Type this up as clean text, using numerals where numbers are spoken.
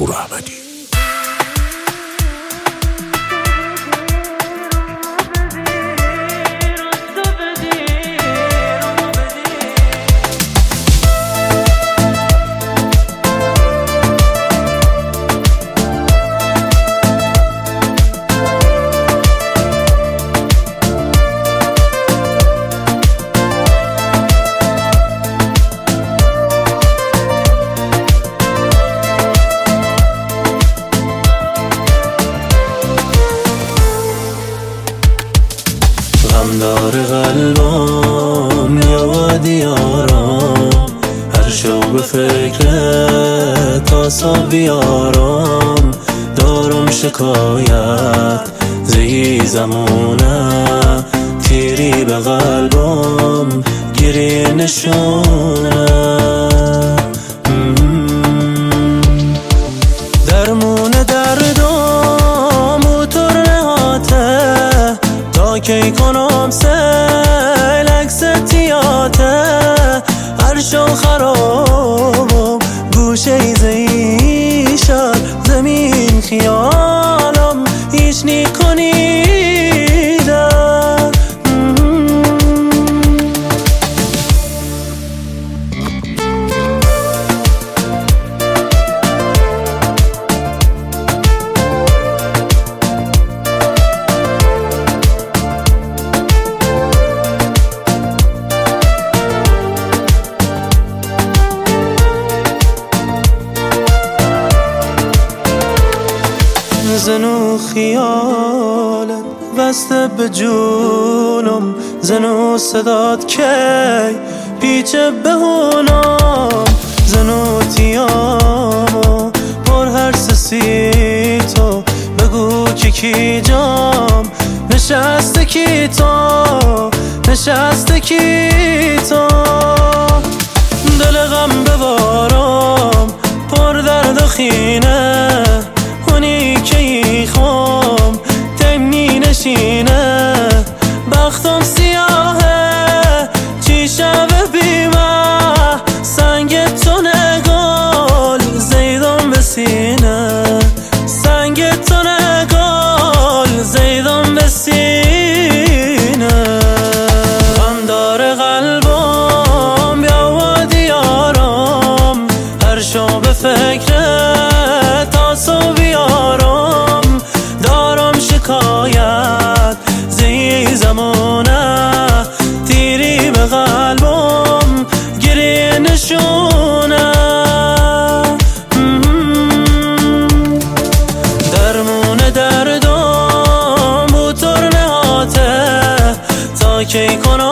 شهور احمدی. غمدار قلبم یاد یارم، هر شب به فکر تاسا بیارم. دارم شکایت زی زمانه، تیری به قلبم گیری نشونه. درمون دردم و ترنهاته، تا کی کنم سلک ستیاته. هر شو خرابم گوشه زیشار، زمین خیالم هیچ نیکنیده. زنو خیالت بسته به جونم، زنو صدات کی پیچه بهونم. زنو تیامو پر هر سسی تو، بگو که کی جام نشسته کی تو، نشسته کی تو. دل غم ببارم پر درد و خینه، اونی که ایخوام تمنی نشینه. بختم سیاهه چی شب بیمه، سنگ تو نگل زیدم به سینه. سنگ تو نگل زیدم به سینه. غمدار قلبم بیاد یارم، هر شب به فکر تاسو بیارم. دارم شکایت زی زمانه، تیری به قلبم گریه نشونه. درمون دردم و ترنهاته، تا کی کنم